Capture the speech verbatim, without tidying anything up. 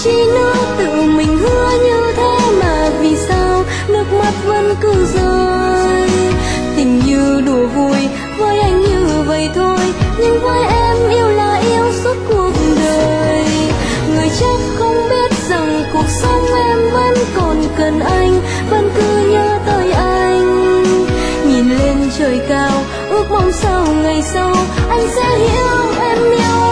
chi nữa, tự mình hứa như thế mà vì sao nước mắt vẫn cứ rơi. Tình như đùa vui với anh như vậy thôi, nhưng với em yêu là yêu suốt cuộc đời. Người chắc không biết rằng cuộc sống em vẫn còn cần anh, vẫn cứ nhớ tới anh. Nhìn lên trời cao ước mong sao ngày sau anh sẽ hiểu em yêu